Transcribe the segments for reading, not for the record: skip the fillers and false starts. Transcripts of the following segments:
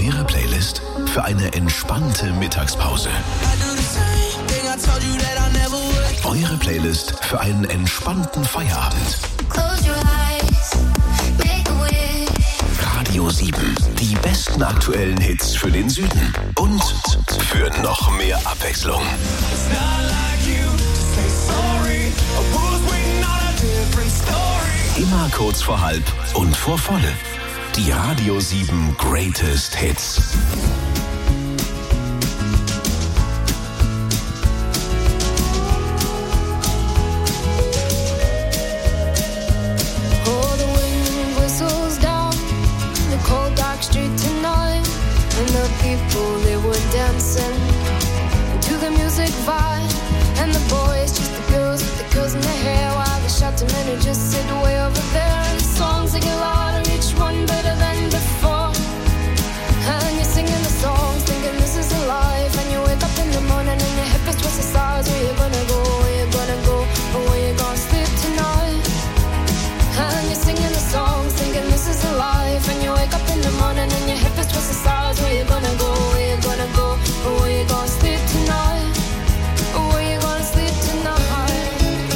Ihre Playlist für eine entspannte Mittagspause. Eure Playlist für einen entspannten Feierabend. Radio 7. Die besten aktuellen Hits für den Süden. Und für noch mehr Abwechslung. Immer kurz vor halb und vor volle. Die Radio 7 Greatest Hits. People, they were dancing to the music vibe. And the boys, just the girls with the curls in their hair, while the shouting men who just sit way over there. And the songs, they get louder, each one better than before. And you're singing the songs, thinking this is a life. And you wake up in the morning and your hip is twisted sides. Where you gonna go, where you gonna go, or where you gonna sleep tonight? And you're singing the songs, thinking this is a life. And you wake up in the morning and your hip is twisted sides. Where you gonna go, where you gonna go, or where you gonna sleep tonight? Or where you gonna sleep tonight?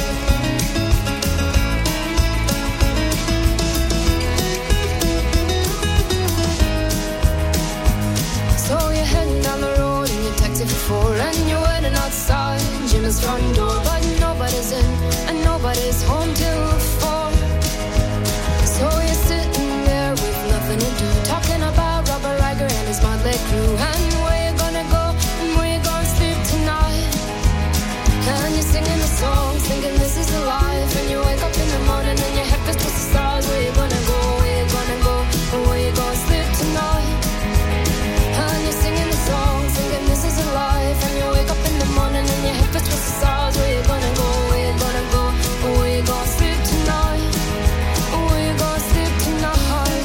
So you're heading down the road in your taxi for 4, and you're waiting outside Jimmy's front door, but nobody's in and nobody's home till 4. So you're sitting there with nothing to do, talking about Robert Riger and his motley crew, and where you gonna go and where you gonna sleep tonight. And you're singing the songs, thinking this is a life. And you wake up in the morning and your head feels twisted stars. Where you gonna go, where you gonna go, and where you gonna sleep tonight. And you're singing the songs, thinking this is a life. And you wake up in the morning and your head feels twisted stars. Where you gonna go, where you gonna go, and where you gonna sleep tonight. Where you gonna sleep tonight.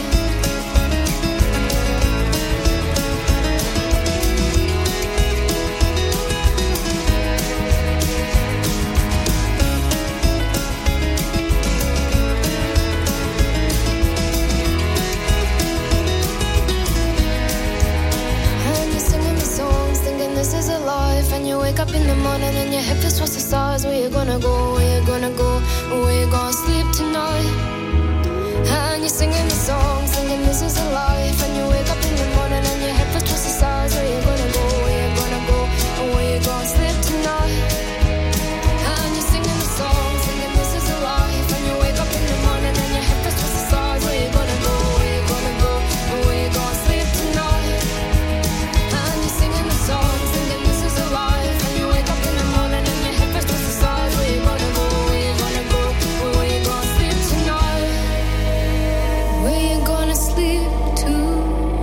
And you're singing the songs, thinking this is a life. And you wake up in the morning and your head feels towards the stars. Where you gonna go, where you gonna go, where you gonna sleep tonight. And you're singing the songs, thinking this is a life. And you wake up in the morning and your head feels towards the stars. Where you gonna go, where you gonna go, where you gonna sleep tonight. And you're singing the songs, thinking this is a life. And you wake up in the morning and your head feels towards the stars. Where you gonna go, where you gonna go, where you gonna sleep tonight. And you're singing the songs, thinking this is a life. And you wake up in the morning and your head feels towards the stars. Where you gonna go, where you gonna go, where you gonna sleep tonight. Where you gonna sleep tonight.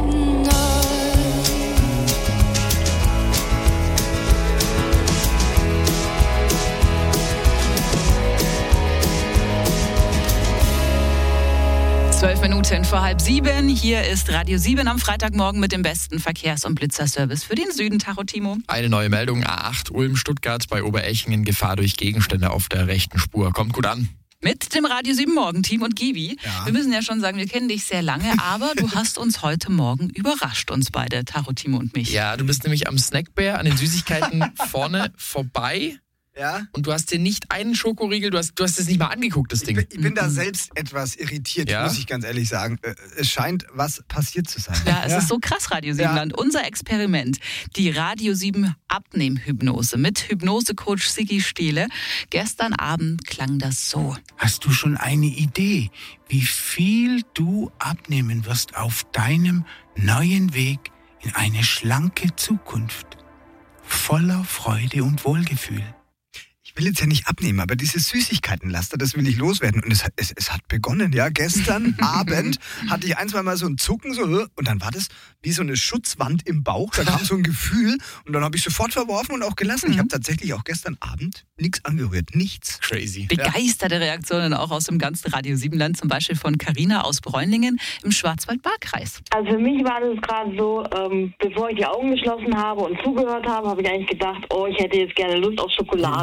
12 Minuten vor 6:30. Hier ist Radio 7 am Freitagmorgen mit dem besten Verkehrs- und Blitzerservice für den Süden. Tacho Timo. Eine neue Meldung, A8 Ulm-Stuttgart bei Oberechingen, Gefahr durch Gegenstände auf der rechten Spur. Kommt gut an. Mit dem Radio 7 Morgen-Team und Gibi. Ja. Wir müssen ja schon sagen, wir kennen dich sehr lange, aber du hast uns heute Morgen überrascht, uns beide, Tacho Timo und mich. Ja, du bist nämlich am Snackbär, an den Süßigkeiten vorne vorbei. Ja? Und du hast dir nicht einen Schokoriegel, du hast es nicht mal angeguckt, das Ding. Ich bin da selbst etwas irritiert, Ja? muss ich ganz ehrlich sagen. Es scheint was passiert zu sein. Ja, es ist so krass, Radio 7 Land. Unser Experiment, die Radio 7 Abnehmhypnose mit Hypnosecoach Sigi Steele. Gestern Abend klang das so. Hast du schon eine Idee, wie viel du abnehmen wirst auf deinem neuen Weg in eine schlanke Zukunft? Voller Freude und Wohlgefühl. Ich will jetzt ja nicht abnehmen, aber dieses Süßigkeitenlaster, das will ich loswerden. Und es hat begonnen, ja. Gestern Abend hatte ich ein, zwei Mal so ein Zucken, so, und dann war das wie so eine Schutzwand im Bauch. Da kam so ein Gefühl und dann habe ich sofort verworfen und auch gelassen. Ich habe tatsächlich auch gestern Abend nichts angerührt, nichts. Crazy. Begeisterte Reaktionen auch aus dem ganzen Radio 7 Land, zum Beispiel von Carina aus Bräunlingen im Schwarzwald-Baar-Kreis. Also für mich war das gerade so, bevor ich die Augen geschlossen habe und zugehört habe, habe ich eigentlich gedacht, oh, ich hätte jetzt gerne Lust auf Schokolade.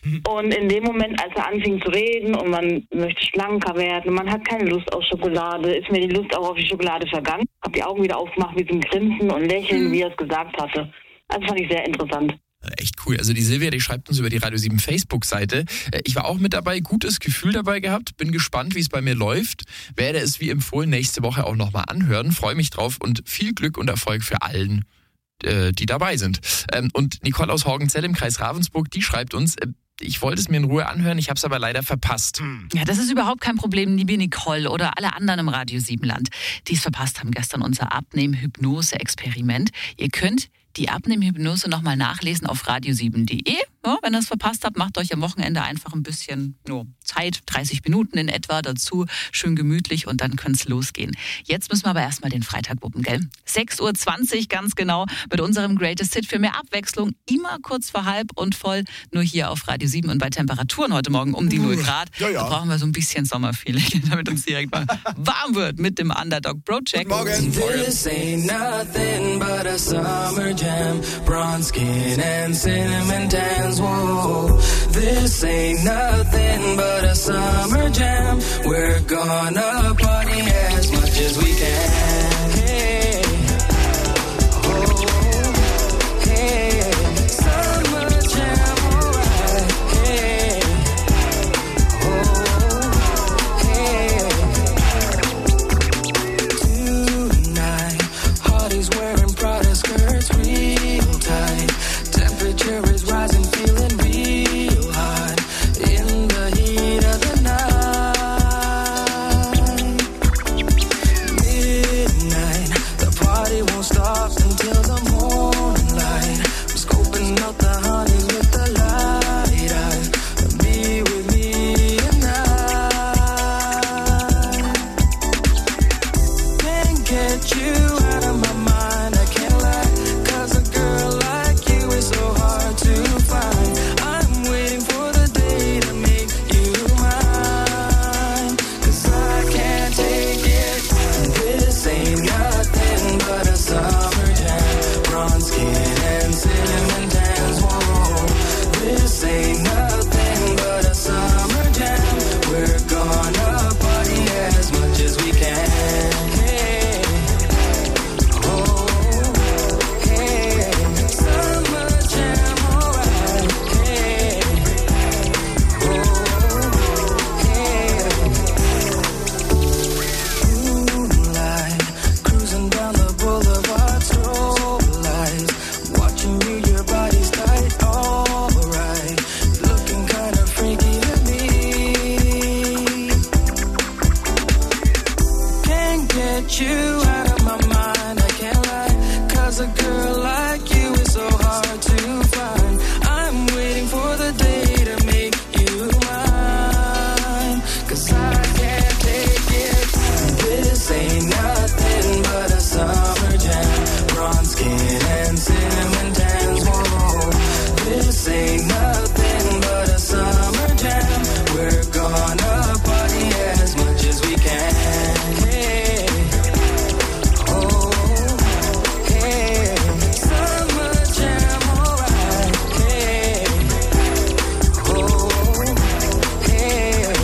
Und in dem Moment, als er anfing zu reden und man möchte schlanker werden und man hat keine Lust auf Schokolade, ist mir die Lust auch auf die Schokolade vergangen. Hab die Augen wieder aufgemacht mit dem Grinsen und Lächeln, wie er es gesagt hatte. Also fand ich sehr interessant. Echt cool. Also die Silvia, die schreibt uns über die Radio 7 Facebook-Seite. Ich war auch mit dabei, gutes Gefühl dabei gehabt. Bin gespannt, wie es bei mir läuft. Werde es wie empfohlen nächste Woche auch nochmal anhören. Freue mich drauf und viel Glück und Erfolg für allen, die dabei sind. Und Nicole aus Horgenzell im Kreis Ravensburg, die schreibt uns, ich wollte es mir in Ruhe anhören, ich habe es aber leider verpasst. Ja, das ist überhaupt kein Problem, liebe Nicole oder alle anderen im Radio 7 Land, die es verpasst haben gestern unser Abnehmen-Hypnose-Experiment. Ihr könnt die Abnehmen-Hypnose nochmal nachlesen auf radio7.de. Ja, wenn ihr es verpasst habt, macht euch am Wochenende einfach ein bisschen Zeit, 30 Minuten in etwa dazu, schön gemütlich und dann könnte es losgehen. Jetzt müssen wir aber erstmal den Freitag wuppen, gell? 6.20 Uhr ganz genau mit unserem Greatest Hit für mehr Abwechslung. Immer kurz vor halb und voll, nur hier auf Radio 7 und bei Temperaturen heute Morgen um die 0 Grad. Da brauchen wir so ein bisschen Sommerfeeling, damit uns direkt mal warm wird mit dem Underdog Project. Morgen. This ain't nothing but a summer jam. Bronze skin and cinnamon tans. Whoa, this ain't nothing but a summer jam. We're gonna party as much as we can. Hey, oh, hey, summer jam, alright. Hey, oh, hey. Tonight, Hardy's wearing Prada skirts real tight. Temperature is rising, feeling real hot in the heat of the night. Midnight, the party won't stop until the morning light. I'm scoping out the honeys with the light eyes. Be with me tonight. Can't get you out of my mind, I can't lie. 'Cause a girl like you is so hard to find. I'm waiting for the day to make you mine. 'Cause I can't take it. This ain't nothing but a summer jam. Bronze skin and cinnamon tans. Whoa, this ain't nothing but a summer jam. We're gonna party as much as we can. Hey, oh, hey, summer jam, alright. Hey, oh, hey. Moonlight, cruising down the boulevard, strobe lights. Watching you, your body's tight, alright. Looking kinda freaky to me. Can't get you out of my mind, I can't lie. 'Cause a girl like you is so hard to find. I'm waiting for the day to make you mine. 'Cause I can't take it. This ain't nothing but a summer jam. Bronze skin and cinnamon tans. Whoa, this ain't nothing but a summer jam. We're gonna party as much as we can. Hey, oh, hey, summer jam, alright. Hey, oh, hey.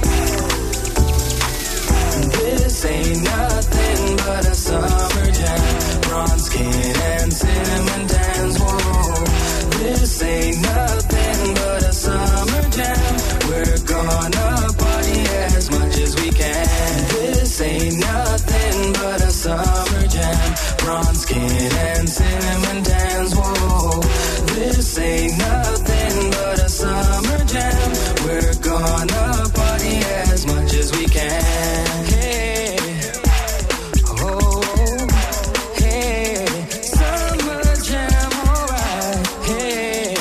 This ain't nothing but a summer jam. Bronze skin and cinnamon tans. Whoa, this ain't nothing but a summer jam. We're gonna party as much as we can. This ain't nothing but a summer jam. Bronze skin and cinnamon tans. Whoa, this ain't nothing but a summer jam. We're gonna party as much as we can. Hey, oh, hey, summer jam, alright. Hey,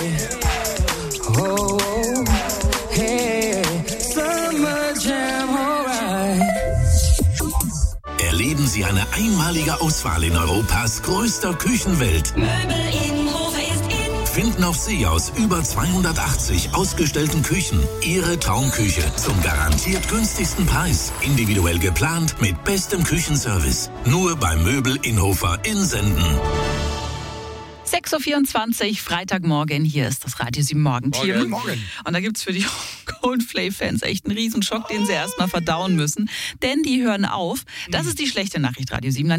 oh, hey, summer jam, alright. Erleben Sie eine einmalige Auswahl in Europas größter Küchenwelt. Möbel in Hofe ist in. Finden auf See aus über 280 ausgestellten Küchen Ihre Traumküche zum garantiert günstigsten Preis. Individuell geplant mit bestem Küchenservice. Nur bei Möbel Inhofer in Senden. 6.24 Uhr, Freitagmorgen. Hier ist das Radio 7 Morgenteam. Morgen. Und da gibt es für die Coldplay-Fans echt einen Riesenschock, den sie erstmal verdauen müssen. Denn die hören auf. Das ist die schlechte Nachricht, Radio 7.